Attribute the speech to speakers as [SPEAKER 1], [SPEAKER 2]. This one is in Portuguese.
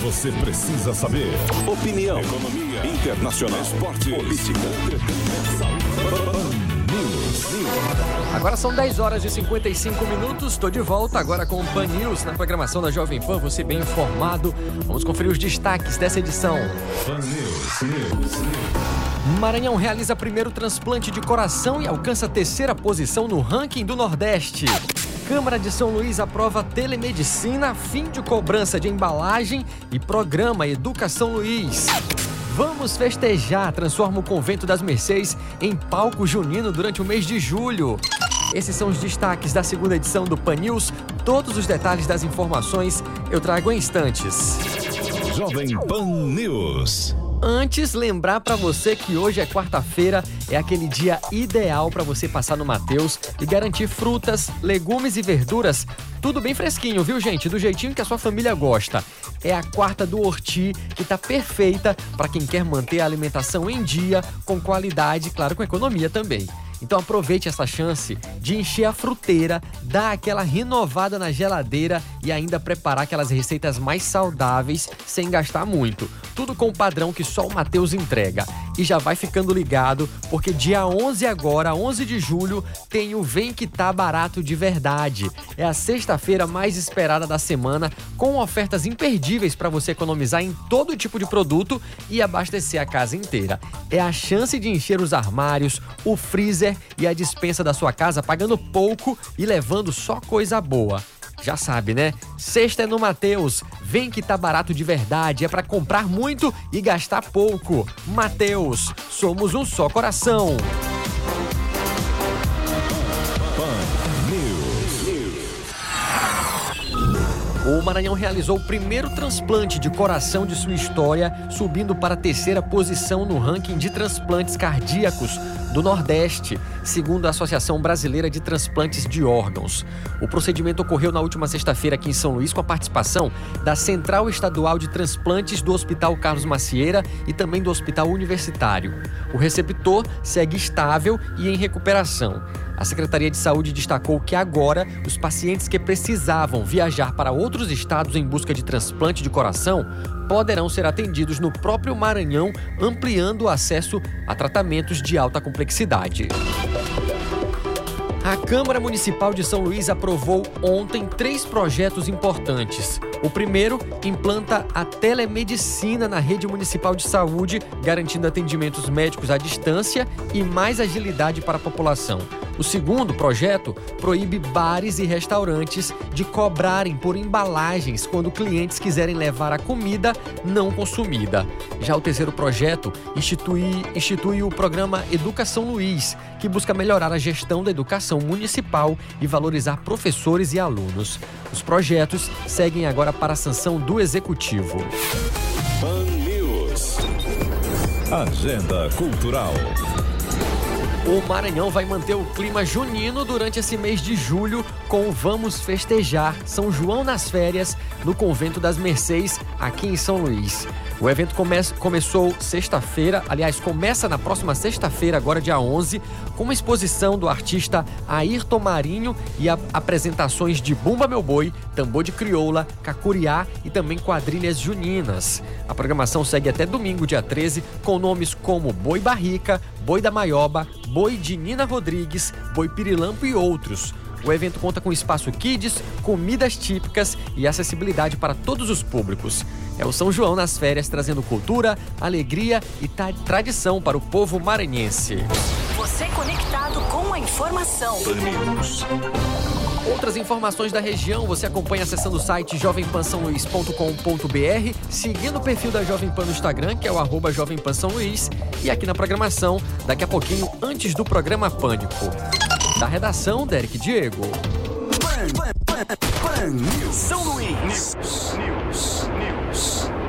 [SPEAKER 1] você precisa saber. Opinião, economia, internacional, esporte, política,
[SPEAKER 2] Agora são 10 horas e 55 minutos. Estou de volta agora com o Pan News na programação da Jovem Pan. Você bem informado. Vamos conferir os destaques dessa edição.
[SPEAKER 1] Pan News.
[SPEAKER 2] Maranhão realiza primeiro transplante de coração e alcança a terceira posição no ranking do Nordeste. Câmara de São Luís aprova telemedicina, fim de cobrança de embalagem e programa Educação Luiz. Vamos festejar, transforma o Convento das Mercês em palco junino durante o mês de julho. Esses são os destaques da segunda edição do Pan News. Todos os detalhes das informações eu trago em instantes.
[SPEAKER 1] Jovem Pan News.
[SPEAKER 2] Antes, lembrar para você que hoje é quarta-feira, é aquele dia ideal para você passar no Mateus e garantir frutas, legumes e verduras, tudo bem fresquinho, viu, gente? Do jeitinho que a sua família gosta. É a quarta do Horti, que tá perfeita para quem quer manter a alimentação em dia, com qualidade e, claro, com economia também. Então aproveite essa chance de encher a fruteira, dar aquela renovada na geladeira e ainda preparar aquelas receitas mais saudáveis sem gastar muito. Tudo com o padrão que só o Mateus entrega. E já vai ficando ligado, porque dia 11 agora, 11 de julho, tem o Vem Que Tá Barato de Verdade. É a sexta-feira mais esperada da semana, com ofertas imperdíveis para você economizar em todo tipo de produto e abastecer a casa inteira. É a chance de encher os armários, o freezer e a despensa da sua casa pagando pouco e levando só coisa boa. Já sabe, né? Sexta é no Mateus. Vem Que Tá Barato de Verdade. É para comprar muito e gastar pouco. Mateus, somos um só coração. O Maranhão realizou o primeiro transplante de coração de sua história, subindo para a terceira posição no ranking de transplantes cardíacos do Nordeste, segundo a Associação Brasileira de Transplantes de Órgãos. O procedimento ocorreu na última sexta-feira aqui em São Luís com a participação da Central Estadual de Transplantes do Hospital Carlos Macieira e também do Hospital Universitário. O receptor segue estável e em recuperação. A Secretaria de Saúde destacou que agora os pacientes que precisavam viajar para outros estados em busca de transplante de coração poderão ser atendidos no próprio Maranhão, ampliando o acesso a tratamentos de alta complexidade. A Câmara Municipal de São Luís aprovou ontem 3 projetos importantes. O primeiro implanta a telemedicina na rede municipal de saúde, garantindo atendimentos médicos à distância e mais agilidade para a população. O segundo projeto proíbe bares e restaurantes de cobrarem por embalagens quando clientes quiserem levar a comida não consumida. Já o terceiro projeto institui o programa Educação Luiz, que busca melhorar a gestão da educação municipal e valorizar professores e alunos. Os projetos seguem agora para a sanção do Executivo.
[SPEAKER 1] Pan News. Agenda Cultural.
[SPEAKER 2] O Maranhão vai manter o clima junino durante esse mês de julho com o Vamos Festejar São João nas Férias no Convento das Mercês, aqui em São Luís. O evento começou sexta-feira, aliás, começa na próxima sexta-feira, agora dia 11, com uma exposição do artista Ayrton Marinho e apresentações de Bumba Meu Boi, Tambor de Crioula, Cacuriá e também quadrilhas juninas. A programação segue até domingo, dia 13, com nomes como Boi Barrica, Boi da Maioba, Boi de Nina Rodrigues, Boi Pirilampo e outros. O evento conta com espaço kids, comidas típicas e acessibilidade para todos os públicos. É o São João nas férias, trazendo cultura, alegria e tradição para o povo maranhense.
[SPEAKER 3] Você conectado com a informação.
[SPEAKER 2] Outras informações da região você acompanha acessando o site jovempansaoluís.com.br, seguindo o perfil da Jovem Pan no Instagram, que é o @jovempansaoluís, e aqui na programação, daqui a pouquinho, antes do programa Pânico. Da redação, Derek Diego.
[SPEAKER 3] Pan News. São Luís. News.